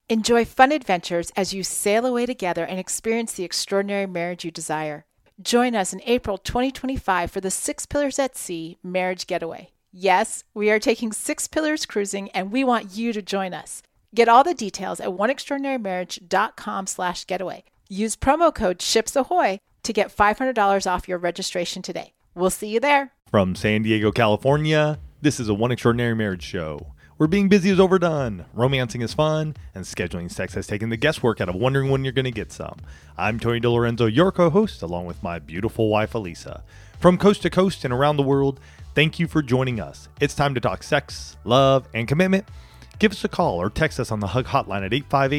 Enjoy fun adventures as you sail away together and experience the extraordinary marriage you desire. Join us in April 2025 for the Six Pillars at Sea Marriage Getaway. Yes, we are taking 6 Pillars cruising, and we want you to join us. Get all the details at oneextraordinarymarriage.com/getaway. Use promo code SHIPSAHOY to get $500 off your registration today. We'll see you there. From San Diego, California, this is a One Extraordinary Marriage show, where being busy is overdone, romancing is fun, and scheduling sex has taken the guesswork out of wondering when you're going to get some. I'm Tony DiLorenzo, your co-host, along with my beautiful wife, Elisa. From coast to coast and around the world, thank you for joining us. It's time to talk sex, love, and commitment. Give us a call or text us on the HUG hotline at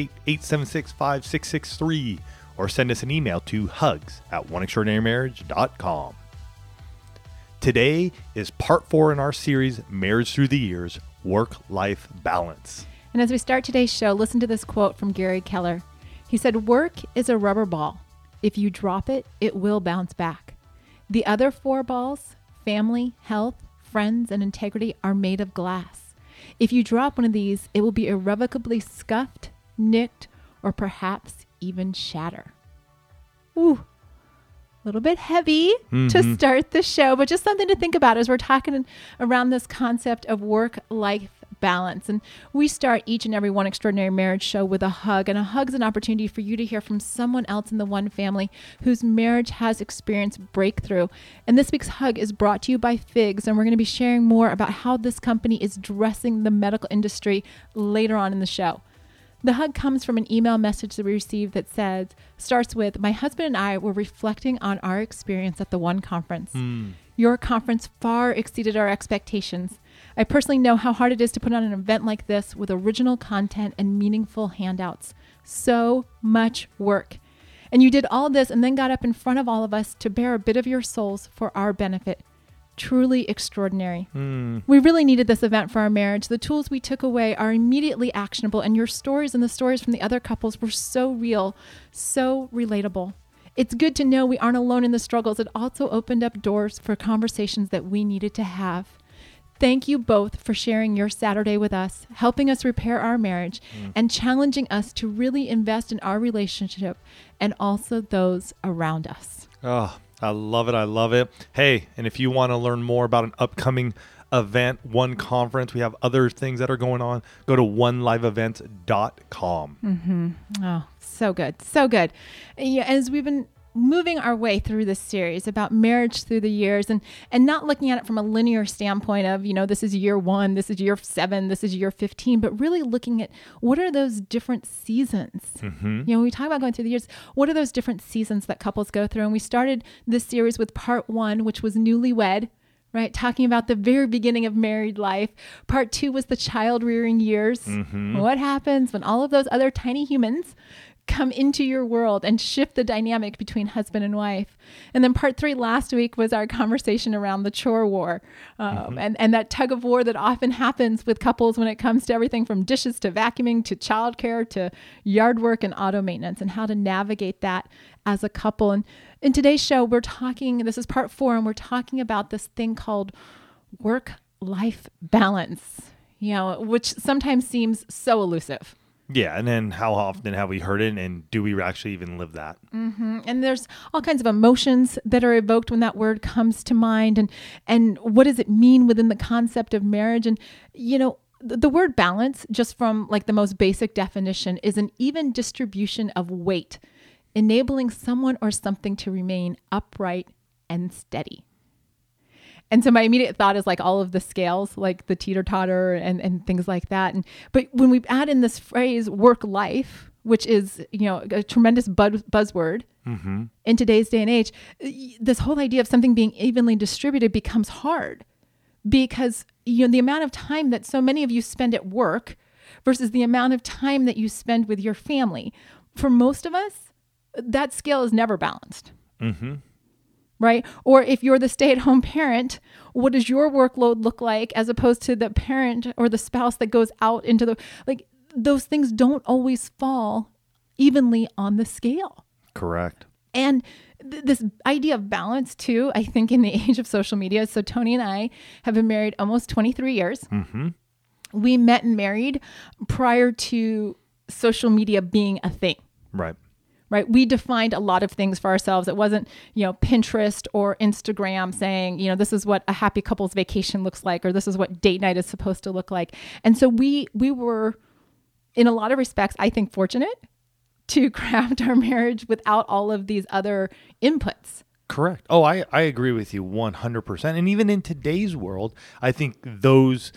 858-876-5663, or send us an email to hugs@oneextraordinarymarriage.com. Today is part 4 in our series, Marriage Through the Years, Work-Life Balance. And as we start today's show, listen to this quote from Gary Keller. He said, "Work is a rubber ball. If you drop it, it will bounce back. The other 4 balls, family, health, friends, and integrity, are made of glass. If you drop one of these, it will be irrevocably scuffed, nicked, or perhaps even shatter." Ooh, a little bit heavy to start the show, but just something to think about as we're talking around this concept of work-life balance. And we start each and every One Extraordinary Marriage show with a hug, and a hug is an opportunity for you to hear from someone else in the one family whose marriage has experienced breakthrough. And this week's hug is brought to you by Figs, and we're going to be sharing more about how this company is dressing the medical industry later on in the show. The hug comes from an email message that we received that starts with, "My husband and I were reflecting on our experience at the One Conference. Your conference far exceeded our expectations. I personally know how hard it is to put on an event like this with original content and meaningful handouts. So much work. And you did all this and then got up in front of all of us to bear a bit of your souls for our benefit. Truly extraordinary. We really needed this event for our marriage. The tools we took away are immediately actionable, and your stories and the stories from the other couples were so real, so relatable. It's good to know we aren't alone in the struggles. It also opened up doors for conversations that we needed to have. Thank you both for sharing your Saturday with us, helping us repair our marriage, and challenging us to really invest in our relationship and also those around us." Oh, I love it. I love it. Hey, and if you want to learn more about an upcoming event, One Conference, we have other things that are going on, go to oneliveevents.com. Oh, so good. So good. Yeah, as we've been moving our way through this series about marriage through the years and not looking at it from a linear standpoint of, this is year 1, this is year 7, this is year 15, but really looking at what are those different seasons. When we talk about going through the years, what are those different seasons that couples go through? And we started this series with part 1, which was newlywed, right? Talking about the very beginning of married life. Part 2 was the child rearing years. What happens when all of those other tiny humans come into your world and shift the dynamic between husband and wife. And then part 3 last week was our conversation around the chore war, and that tug of war that often happens with couples when it comes to everything from dishes to vacuuming to childcare to yard work and auto maintenance, and how to navigate that as a couple. And in today's show, this is part 4, and we're talking about this thing called work-life balance, which sometimes seems so elusive. Yeah, and then how often have we heard it, and do we actually even live that? And there's all kinds of emotions that are evoked when that word comes to mind, and what does it mean within the concept of marriage? And, the word balance, just from like the most basic definition, is an even distribution of weight, enabling someone or something to remain upright and steady. And so my immediate thought is like all of the scales, like the teeter-totter and things like that. But when we add in this phrase work life, which is, a tremendous buzzword in today's day and age, this whole idea of something being evenly distributed becomes hard because, the amount of time that so many of you spend at work versus the amount of time that you spend with your family. For most of us, that scale is never balanced. Right? Or if you're the stay-at-home parent, what does your workload look like as opposed to the parent or the spouse that goes out into those things don't always fall evenly on the scale. Correct. And this idea of balance too, I think in the age of social media. So Tony and I have been married almost 23 years. We met and married prior to social media being a thing. Right. Right. We defined a lot of things for ourselves. It wasn't, Pinterest or Instagram saying, this is what a happy couple's vacation looks like, or this is what date night is supposed to look like. And so we were, in a lot of respects, I think, fortunate to craft our marriage without all of these other inputs. Correct. Oh, I agree with you 100%. And even in today's world, I think those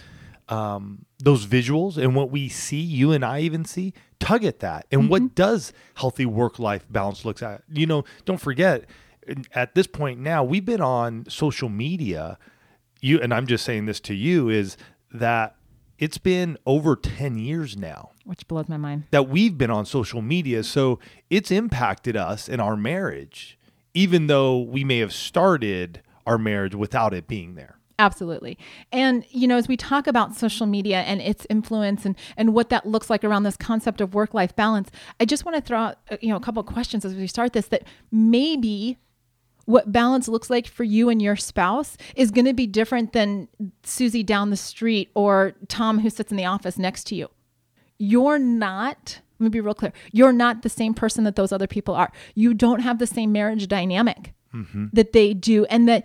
visuals and what we see, you and I even see, tug at that. And what does healthy work-life balance look at? Don't forget, at this point now, we've been on social media, and I'm just saying this to you, is that it's been over 10 years now. Which blows my mind. That we've been on social media. So it's impacted us in our marriage, even though we may have started our marriage without it being there. Absolutely. And, as we talk about social media and its influence and what that looks like around this concept of work-life balance, I just want to throw out, a couple of questions as we start this, that maybe what balance looks like for you and your spouse is going to be different than Susie down the street or Tom who sits in the office next to you. You're not, let me be real clear, you're not the same person that those other people are. You don't have the same marriage dynamic that they do. And that,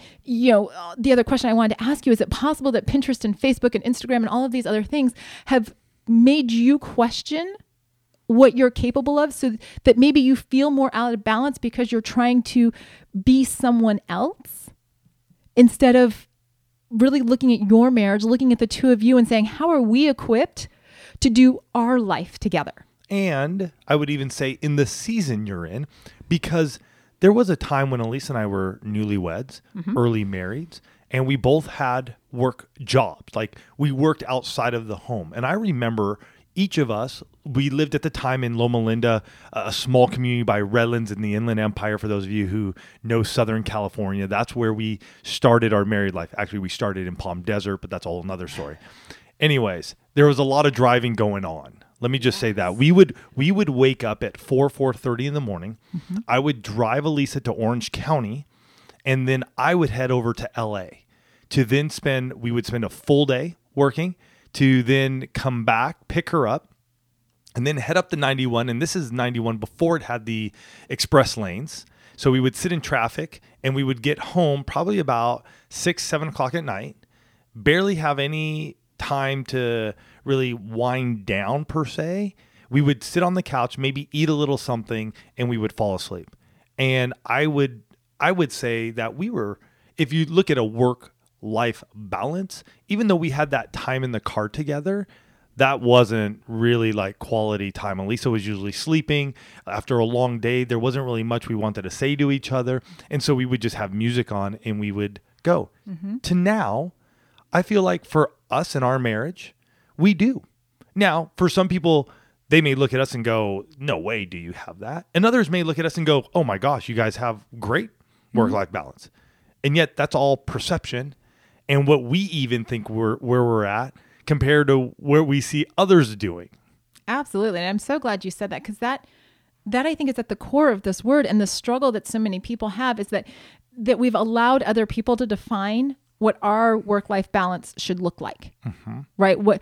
the other question I wanted to ask you, is it possible that Pinterest and Facebook and Instagram and all of these other things have made you question what you're capable of, so that maybe you feel more out of balance because you're trying to be someone else instead of really looking at your marriage, looking at the two of you and saying, how are we equipped to do our life together? And I would even say in the season you're in, because there was a time when Elise and I were newlyweds, early marrieds, and we both had work jobs. Like, we worked outside of the home. And I remember each of us, we lived at the time in Loma Linda, a small community by Redlands in the Inland Empire. For those of you who know Southern California, that's where we started our married life. Actually, we started in Palm Desert, but that's a whole another story. Anyways, there was a lot of driving going on. Let me just say that we would wake up at 4:30 in the morning. I would drive Elisa to Orange County, and then I would head over to LA to then we would spend a full day working, to then come back, pick her up, and then head up the 91. And this is 91 before it had the express lanes. So we would sit in traffic, and we would get home probably about 6, 7 o'clock at night, barely have any time to really wind down per se. We would sit on the couch, maybe eat a little something, and we would fall asleep. And I would say that we were, if you look at a work-life balance, even though we had that time in the car together, that wasn't really like quality time. Elisa was usually sleeping. After a long day, there wasn't really much we wanted to say to each other. And so we would just have music on and we would go. To now, I feel like for us in our marriage, we do. Now, for some people, they may look at us and go, no way do you have that. And others may look at us and go, oh my gosh, you guys have great work-life balance. And yet that's all perception and what we even think where we're at compared to where we see others doing. Absolutely. And I'm so glad you said that, because that I think is at the core of this word, and the struggle that so many people have is that we've allowed other people to define what our work-life balance should look like, right? What,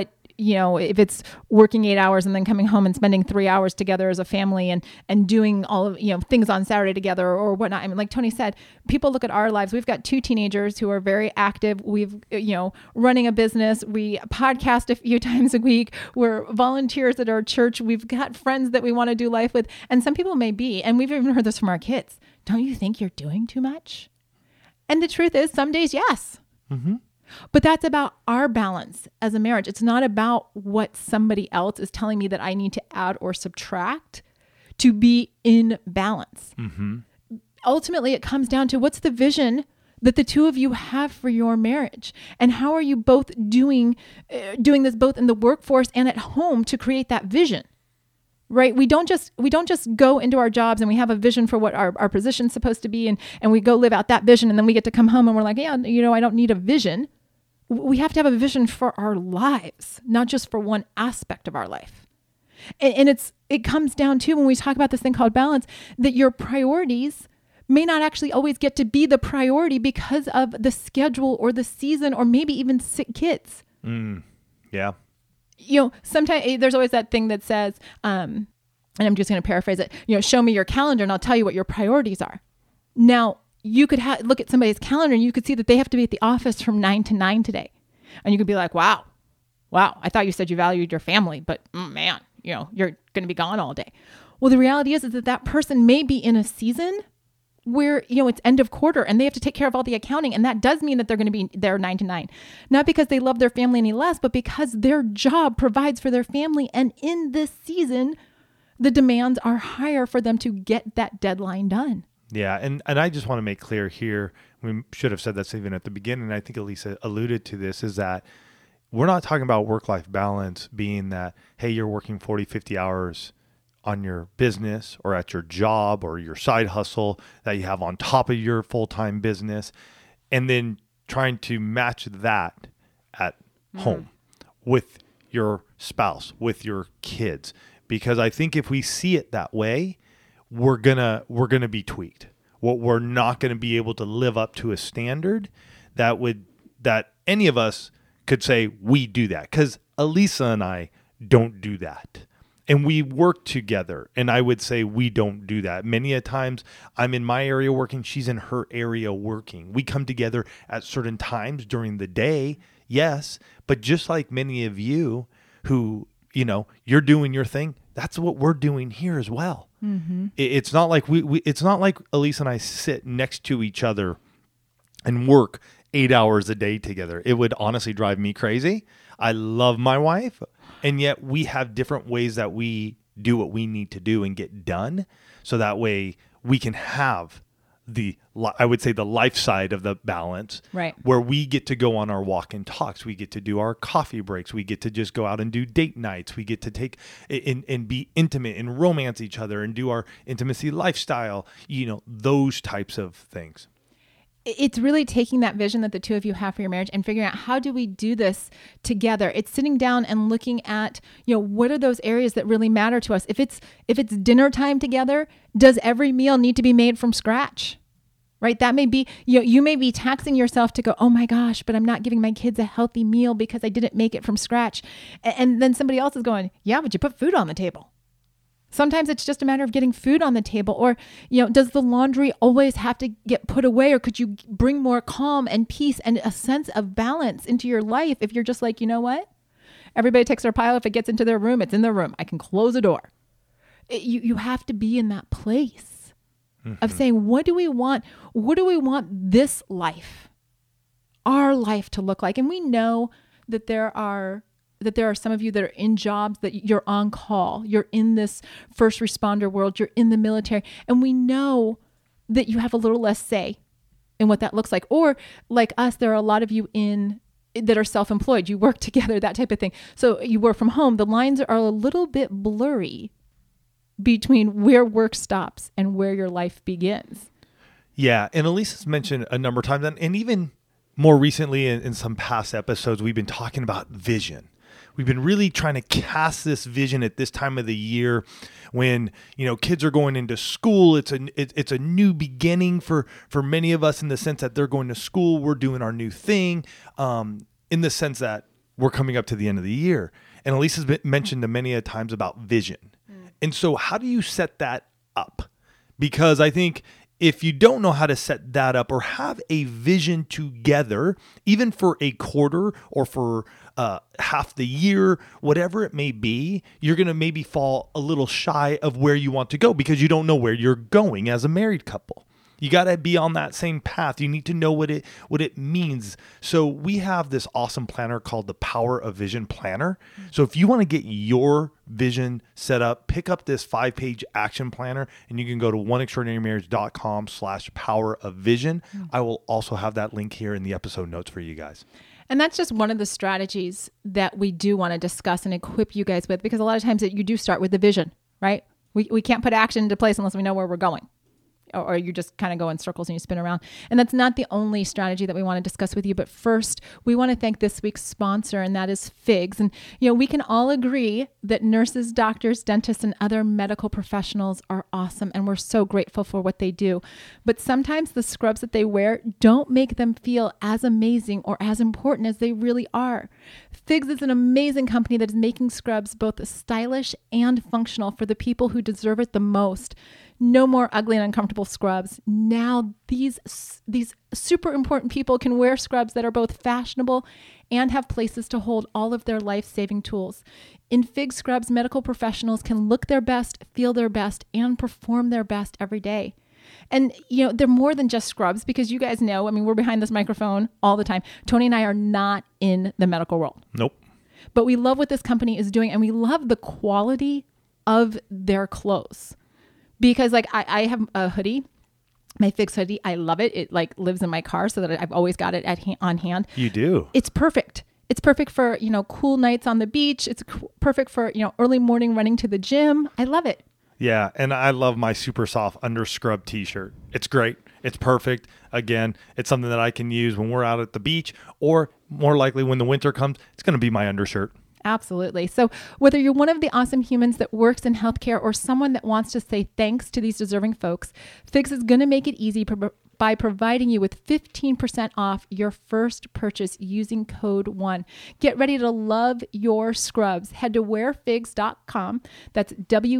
if it's working 8 hours and then coming home and spending 3 hours together as a family and doing all of, things on Saturday together or whatnot. I mean, like Tony said, people look at our lives. We've got 2 teenagers who are very active. We've, running a business. We podcast a few times a week. We're volunteers at our church. We've got friends that we want to do life with. And some people may be, and we've even heard this from our kids, don't you think you're doing too much? And the truth is, some days, yes. But that's about our balance as a marriage. It's not about what somebody else is telling me that I need to add or subtract to be in balance. Ultimately, it comes down to, what's the vision that the two of you have for your marriage? And how are you both doing this both in the workforce and at home to create that vision? Right? We don't just go into our jobs and we have a vision for what our position's supposed to be, and we go live out that vision, and then we get to come home and we're like, yeah, I don't need a vision. We have to have a vision for our lives, not just for one aspect of our life. And it comes down to, when we talk about this thing called balance, that your priorities may not actually always get to be the priority because of the schedule or the season or maybe even sick kids. Yeah. Sometimes there's always that thing that says, and I'm just going to paraphrase it, show me your calendar and I'll tell you what your priorities are. Now, you could look at somebody's calendar and you could see that they have to be at the office from 9 to 9 today. And you could be like, wow, I thought you said you valued your family, but man, you're going to be gone all day. Well, the reality is that person may be in a season where, it's end of quarter and they have to take care of all the accounting. And that does mean that they're going to be there 9 to 9, not because they love their family any less, but because their job provides for their family. And in this season, the demands are higher for them to get that deadline done. Yeah. And I just want to make clear here, we should have said this even at the beginning. I think Elisa alluded to this, is that we're not talking about work-life balance being that, hey, you're working 40, 50 hours on your business or at your job or your side hustle that you have on top of your full-time business, and then trying to match that at home with your spouse, with your kids. Because I think if we see it that way, we're gonna be tweaked. We're not gonna be able to live up to a standard that any of us could say we do that. Because Elisa and I don't do that. And we work together. And I would say we don't do that. Many a times I'm in my area working, she's in her area working. We come together at certain times during the day, yes. But just like many of you who, you're doing your thing, that's what we're doing here as well. Mm-hmm. It's not like it's not like Elisa and I sit next to each other and work 8 hours a day together. It would honestly drive me crazy. I love my wife, and yet we have different ways that we do what we need to do and get done. So that way we can have I would say the life side of the balance, right? Where we get to go on our walk and talks. We get to do our coffee breaks. We get to just go out and do date nights. We get to take and be intimate and romance each other and do our intimacy lifestyle, those types of things. It's really taking that vision that the two of you have for your marriage and figuring out, how do we do this together? It's sitting down and looking at, what are those areas that really matter to us? If it's dinner time together, does every meal need to be made from scratch? Right? That may be, you may be taxing yourself to go, oh my gosh, but I'm not giving my kids a healthy meal because I didn't make it from scratch. And then somebody else is going, yeah, but you put food on the table. Sometimes it's just a matter of getting food on the table. Or, does the laundry always have to get put away? Or could you bring more calm and peace and a sense of balance into your life if you're just like, you know what? Everybody takes their pile. If it gets into their room, it's in their room. I can close a door. You have to be in that place of saying, what do we want? What do we want this life, our life, to look like? And we know that there are some of you that are in jobs that you're on call. You're in this first responder world. You're in the military. And we know that you have a little less say in what that looks like. Or like us, there are a lot of you that are self-employed. You work together, that type of thing. So you work from home. The lines are a little bit blurry between where work stops and where your life begins. Yeah. And Elisa's mentioned a number of times, and even more recently in some past episodes, we've been talking about vision. We've been really trying to cast this vision at this time of the year when, kids are going into school. It's a new beginning for many of us, in the sense that they're going to school. We're doing our new thing, in the sense that we're coming up to the end of the year. And Elisa's mentioned many a times about vision. And so how do you set that up? Because I think if you don't know how to set that up or have a vision together, even for a quarter or for half the year, whatever it may be, you're going to maybe fall a little shy of where you want to go because you don't know where you're going as a married couple. You got to be on that same path. You need to know what it means. So we have this awesome planner called the Power of Vision Planner. So if you want to get your vision set up, pick up this 5-page action planner, and you can go to oneextraordinarymarriage.com/power of vision. I will also have that link here in the episode notes for you guys. And that's just one of the strategies that we do want to discuss and equip you guys with, because a lot of times you do start with the vision, right? We can't put action into place unless we know where we're going. or you just kind of go in circles and you spin around. And that's not the only strategy that we want to discuss with you. But first, we want to thank this week's sponsor, and that is Figs. And, we can all agree that nurses, doctors, dentists, and other medical professionals are awesome. And we're so grateful for what they do. But sometimes the scrubs that they wear don't make them feel as amazing or as important as they really are. Figs is an amazing company that is making scrubs both stylish and functional for the people who deserve it the most. No more ugly and uncomfortable scrubs. Now these super important people can wear scrubs that are both fashionable and have places to hold all of their life-saving tools. In Fig scrubs, medical professionals can look their best, feel their best, and perform their best every day. And, they're more than just scrubs, because you guys know, we're behind this microphone all the time. Tony and I are not in the medical world. Nope. But we love what this company is doing, and we love the quality of their clothes. Because I have a hoodie, my Figs hoodie. I love it. It lives in my car so that I've always got it on hand. You do. It's perfect. It's perfect for, cool nights on the beach. It's perfect for, early morning running to the gym. I love it. Yeah, and I love my super soft under scrub t-shirt. It's great. It's perfect. Again, it's something that I can use when we're out at the beach, or more likely when the winter comes, it's going to be my undershirt. Absolutely. So whether you're one of the awesome humans that works in healthcare or someone that wants to say thanks to these deserving folks, Figs is going to make it easy by providing you with 15% off your first purchase using code 1. Get ready to love your scrubs. Head to wearfigs.com. That's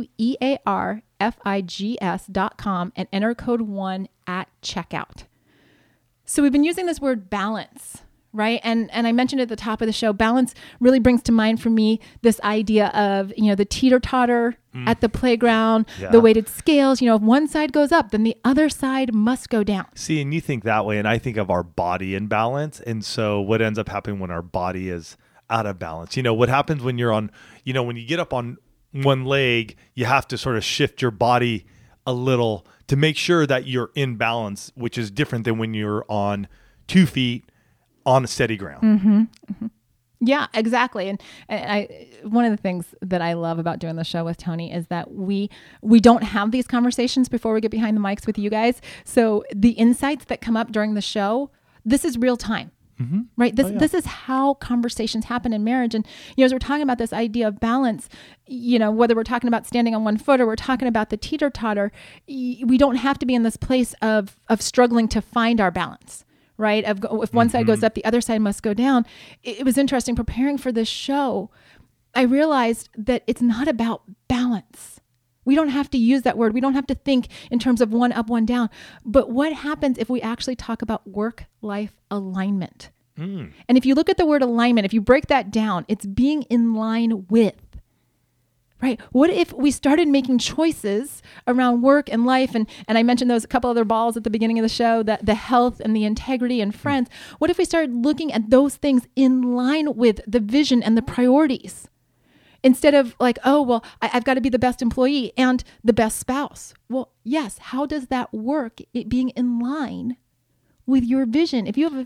WEARFIGS.com and enter code 1 at checkout. So we've been using this word balance, right? And I mentioned at the top of the show, balance really brings to mind for me this idea of, the teeter-totter at the playground, the weighted scales. If one side goes up, then the other side must go down. See, and you think that way, and I think of our body in balance. And so what ends up happening when our body is out of balance? What happens when you're on, when you get up on one leg, you have to sort of shift your body a little to make sure that you're in balance, which is different than when you're on 2 feet on a steady ground. Mm-hmm. Mm-hmm. Yeah, exactly. And I, one of the things that I love about doing the show with Tony is that we don't have these conversations before we get behind the mics with you guys. So the insights that come up during the show, this is real time. Mm-hmm. Right. This is how conversations happen in marriage. And, as we're talking about this idea of balance, whether we're talking about standing on one foot or we're talking about the teeter-totter, we don't have to be in this place of struggling to find our balance. Right? If one side goes up, the other side must go down. It was interesting preparing for this show. I realized that it's not about balance. We don't have to use that word. We don't have to think in terms of one up, one down. But what happens if we actually talk about work-life alignment? And if you look at the word alignment, if you break that down, it's being in line with. Right? What if we started making choices around work and life? And I mentioned those a couple other balls at the beginning of the show, that the health and the integrity and friends. What if we started looking at those things in line with the vision and the priorities? Instead of I've got to be the best employee and the best spouse. Well, yes. How does that work? It being in line with your vision. If you have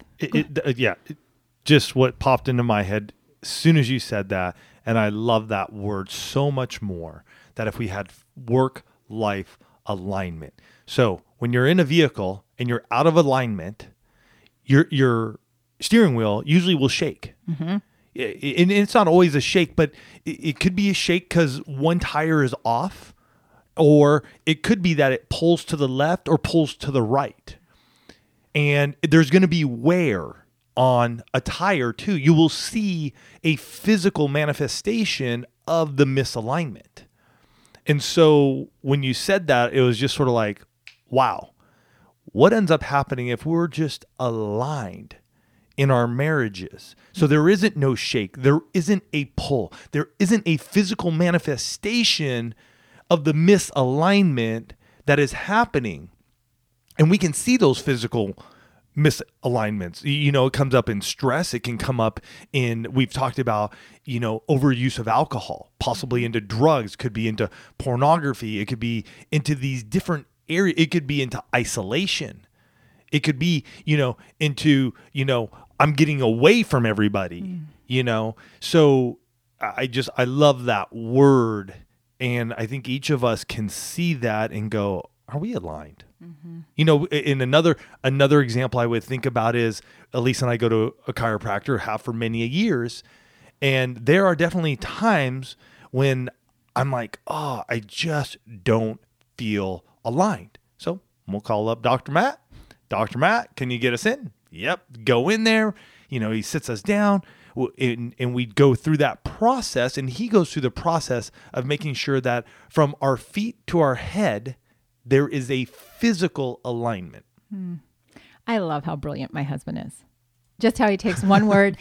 just what popped into my head as soon as you said that. And I love that word so much more, that if we had work-life alignment. So when you're in a vehicle and you're out of alignment, your steering wheel usually will shake. Mm-hmm. And it's not always a shake, but it could be a shake because one tire is off, or it could be that it pulls to the left or pulls to the right. And there's going to be wear on a tire too. You will see a physical manifestation of the misalignment. And so when you said that, it was just sort of like, wow, what ends up happening if we're just aligned in our marriages? So there isn't no shake. There isn't a pull. There isn't a physical manifestation of the misalignment that is happening. And we can see those physical misalignments. It comes up in stress. It can come up in, we've talked about, overuse of alcohol, possibly into drugs, could be into pornography. It could be into these different areas. It could be into isolation. It could be, into, I'm getting away from everybody, So I love that word. And I think each of us can see that and go, are we aligned? You know, in another example I would think about is Elisa and I go to a chiropractor, have for many years, and there are definitely times when I'm like, oh, I just don't feel aligned. So we'll call up Dr. Matt. Dr. Matt, can you get us in? Yep. Go in there. You know, he sits us down and we go through that process, and he goes through the process of making sure that from our feet to our head, there is a physical alignment. I love how brilliant my husband is. Just how he takes one word,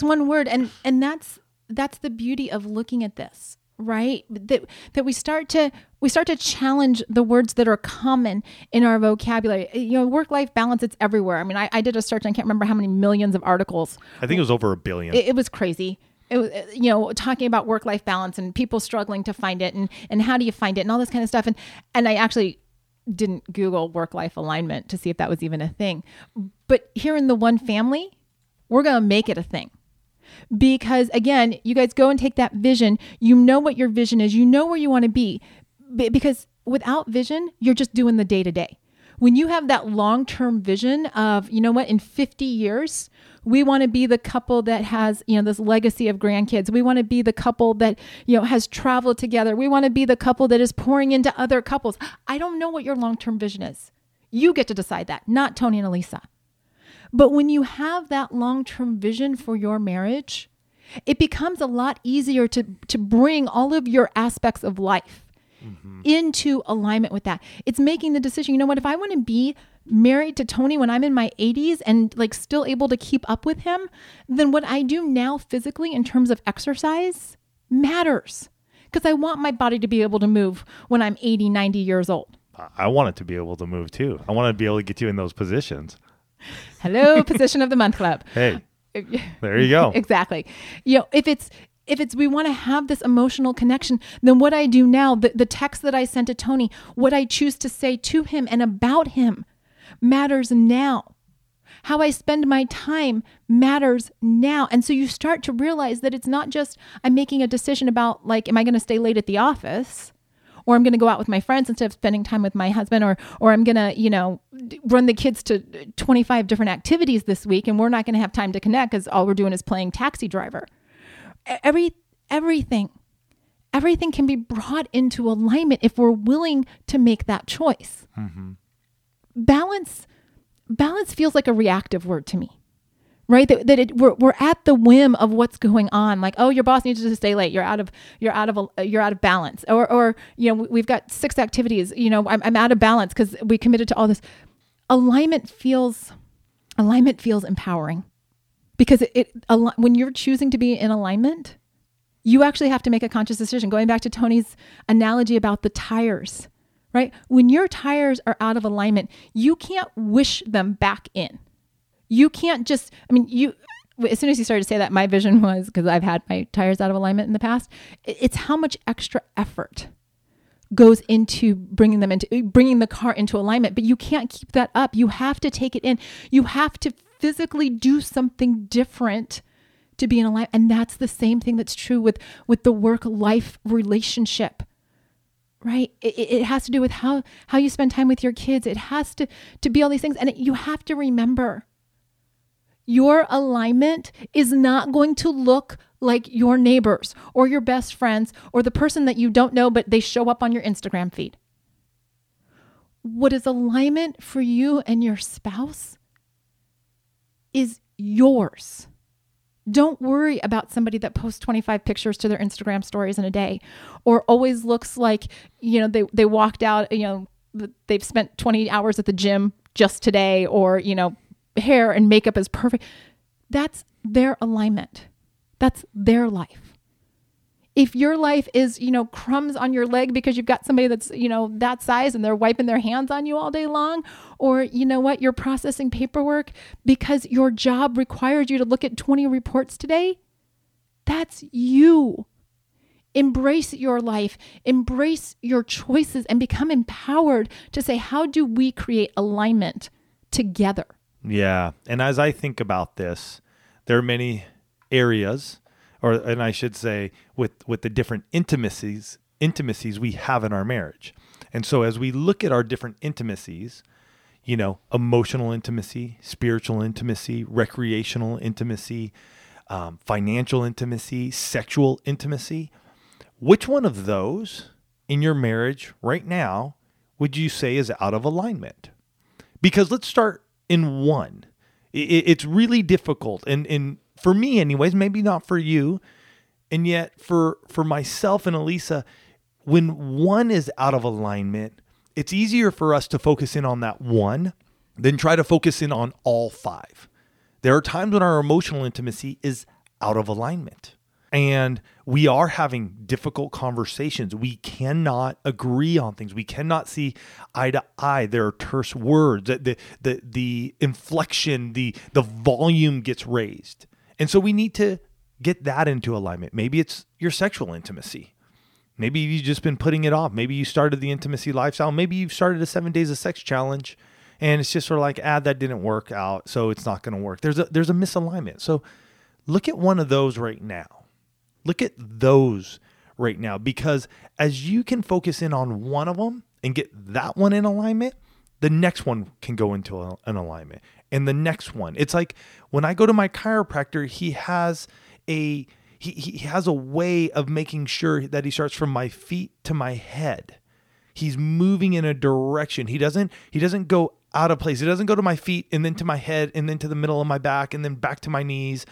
and that's the beauty of looking at this, right? That we start to challenge the words that are common in our vocabulary. You know, work-life balance, it's everywhere. I mean, I did a search, and I can't remember how many millions of articles. I think it was over 1 billion. It was crazy. It was, you know, talking about work-life balance and people struggling to find it, and how do you find it, and all this kind of stuff. And I actually didn't Google work-life alignment to see if that was even a thing. But here in the One Family, we're going to make it a thing. Because again, you guys go and take that vision. You know what your vision is. You know where you want to be. Because without vision, you're just doing the day-to-day. When you have that long-term vision of, you know what, in 50 years, we want to be the couple that has, you know, this legacy of grandkids. We want to be the couple that, you know, has traveled together. We want to be the couple that is pouring into other couples. I don't know what your long-term vision is. You get to decide that, not Tony and Elisa. But when you have that long-term vision for your marriage, it becomes a lot easier to bring all of your aspects of life into alignment with that. It's making the decision, you know what, if I want to be married to Tony when I'm in my 80s and like still able to keep up with him, then what I do now physically in terms of exercise matters, because I want my body to be able to move when I'm 80, 90 years old. I want it to be able to move too. I want to be able to get you in those positions. Hello, Position of the Month Club. Hey, there you go. Exactly. You know, if it's we want to have this emotional connection, then what I do now, the text that I sent to Tony, what I choose to say to him and about him matters now. How I spend my time matters now. And so you start to realize that it's not just I'm making a decision about like, am I going to stay late at the office? Or I'm going to go out with my friends instead of spending time with my husband, or I'm going to, you know, run the kids to 25 different activities this week, and we're not going to have time to connect because all we're doing is playing taxi driver. Everything can be brought into alignment if we're willing to make that choice. Balance feels like a reactive word to me. Right? We're at the whim of what's going on. Like, oh, your boss needs you to stay late. You're out of balance. Or, you know, we've got 6 activities. You know, I'm out of balance because we committed to all this. Alignment feels empowering, because when you're choosing to be in alignment, you actually have to make a conscious decision. Going back to Tony's analogy about the tires, right? When your tires are out of alignment, you can't wish them back in. You can't just, as soon as you started to say that, my vision was, because I've had my tires out of alignment in the past, it's how much extra effort goes into bringing the car into alignment. But you can't keep that up. You have to take it in. You have to physically do something different to be in alignment. And that's the same thing that's true with the work-life relationship. Right? It has to do with how you spend time with your kids. It has to be all these things. And you have to remember, your alignment is not going to look like your neighbors or your best friends or the person that you don't know, but they show up on your Instagram feed. What is alignment for you and your spouse is yours. Don't worry about somebody that posts 25 pictures to their Instagram stories in a day, or always looks like, you know, they walked out, you know, they've spent 20 hours at the gym just today, or, you know, hair and makeup is perfect. That's their alignment. That's their life. If your life is, you know, crumbs on your leg because you've got somebody that's, you know, that size and they're wiping their hands on you all day long, or you know what, you're processing paperwork because your job required you to look at 20 reports today, that's you. Embrace your life, embrace your choices, and become empowered to say, how do we create alignment together? Yeah. And as I think about this, there are many areas, and I should say with the different intimacies we have in our marriage. And so as we look at our different intimacies, emotional intimacy, spiritual intimacy, recreational intimacy, financial intimacy, sexual intimacy, which one of those in your marriage right now would you say is out of alignment? Because let's start in one. It's really difficult. And for me anyways, maybe not for you. And yet for myself and Elisa, when one is out of alignment, it's easier for us to focus in on that one than try to focus in on all five. There are times when our emotional intimacy is out of alignment and we are having difficult conversations. We cannot agree on things. We cannot see eye to eye. There are terse words. The inflection, the volume gets raised. And so we need to get that into alignment. Maybe it's your sexual intimacy. Maybe you've just been putting it off. Maybe you started the intimacy lifestyle. Maybe you've started a 7 days of sex challenge and it's just sort of like, that didn't work out, so it's not going to work. There's a misalignment. So look at one of those right now. Look at those right now, because as you can focus in on one of them and get that one in alignment, the next one can go into an alignment. And the next one, it's like when I go to my chiropractor, he has a way of making sure that he starts from my feet to my head. He's moving in a direction. He doesn't go out of place. He doesn't go to my feet and then to my head and then to the middle of my back and then back to my knees.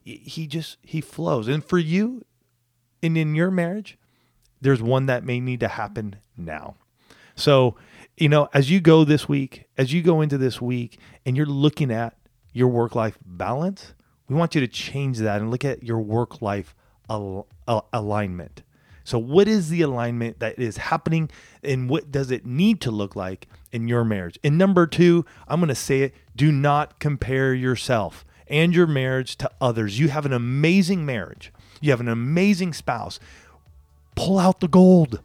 He flows. And for you and in your marriage, there's one that may need to happen now. So, as you go into this week and you're looking at your work-life balance, we want you to change that and look at your work-life alignment. So what is the alignment that is happening and what does it need to look like in your marriage? And number 2, I'm going to say it, do not compare yourself and your marriage to others. You have an amazing marriage. You have an amazing spouse. Pull out the gold.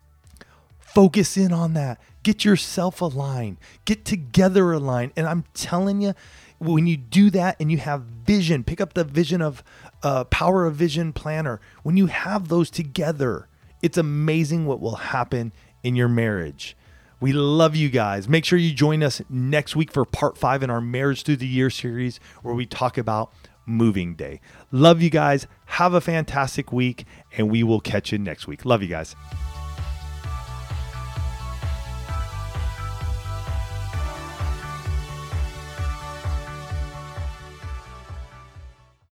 Focus in on that. Get yourself aligned. Get together aligned. And I'm telling you, when you do that and you have vision, pick up the vision of Power of Vision Planner. When you have those together, it's amazing what will happen in your marriage. We love you guys. Make sure you join us next week for part 5 in our Marriage Through the Year series, where we talk about moving day. Love you guys. Have a fantastic week, and we will catch you next week. Love you guys.